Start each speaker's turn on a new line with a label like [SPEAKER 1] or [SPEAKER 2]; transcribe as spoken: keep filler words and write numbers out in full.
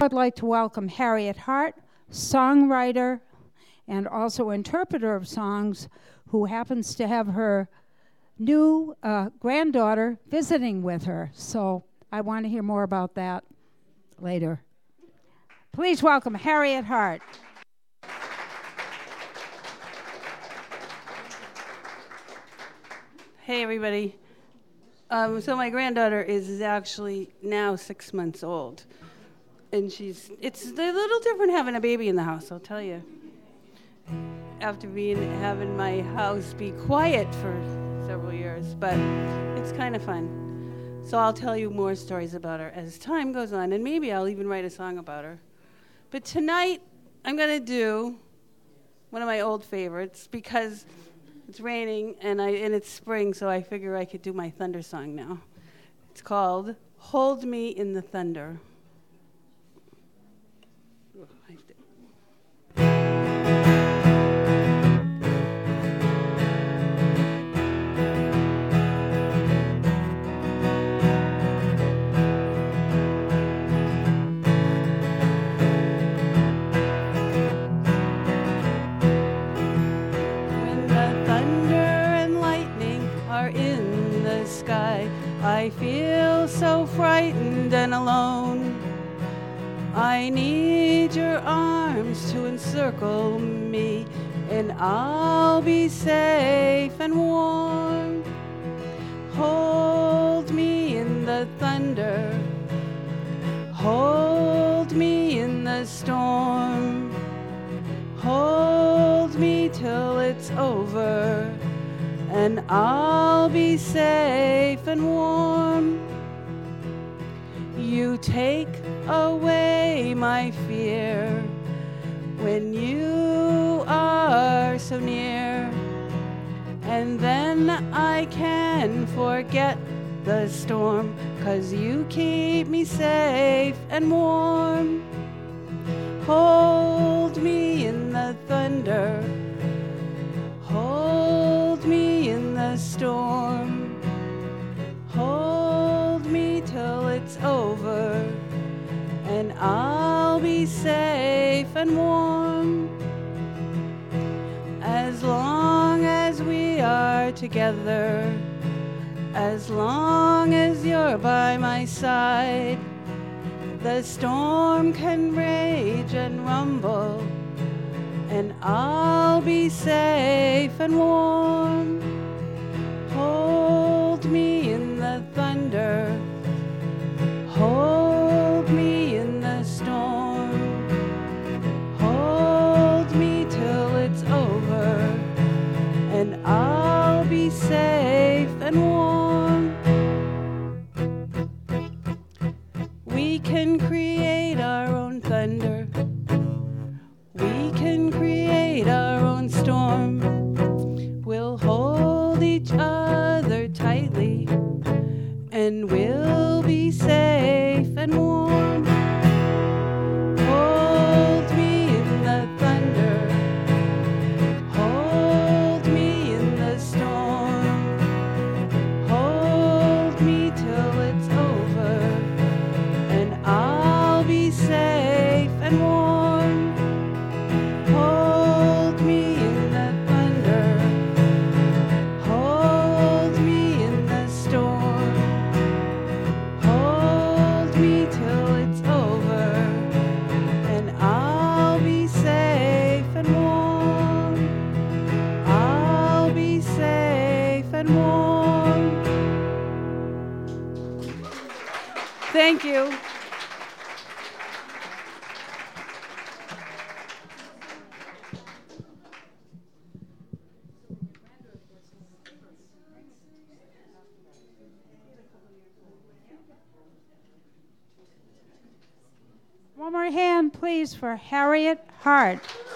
[SPEAKER 1] would like to welcome Harriet Hart, songwriter and also interpreter of songs, who happens to have her new uh, granddaughter visiting with her. So I want to hear more about that later. Please welcome Harriet Hart.
[SPEAKER 2] Hey, everybody. Um, so my granddaughter is actually now six months old. And she's, it's a little different having a baby in the house, I'll tell you. After being, having my house be quiet for several years, but it's kind of fun. So I'll tell you more stories about her as time goes on, and maybe I'll even write a song about her. But tonight, I'm going to do one of my old favorites, because it's raining and I and it's spring, so I figure I could do my thunder song now. It's called Hold Me in the Thunder. I feel so frightened and alone. I need your arms to encircle me, and I'll be safe and warm. Hold me in the thunder. Hold me in the storm. Hold me till it's over, and I'll be safe and warm. You take away my fear when you are so near, and then I can forget the storm, 'cause you keep me safe and warm. Hold me in the thunder. Hold me in the storm. Hold me till it's over, and I'll be safe and warm. As long as we are together, as long as you're by my side, the storm can rage and rumble, and I'll be safe and warm. Hold me in the thunder. Hold me in the storm. Hold me till it's over, and I'll be safe and warm. We can create our own thunder. We can create our own storm. We'll hold each other tightly, and we'll be safe and warm. Hold me in the thunder. Hold me in the storm. Hold me till it's over, and I'll be safe and warm. Hold me in the thunder. Hold me in the storm. Hold me till it's over, and I'll be safe and warm. I'll be safe and warm. Thank you.
[SPEAKER 1] One more hand, please, for Harriet Hart.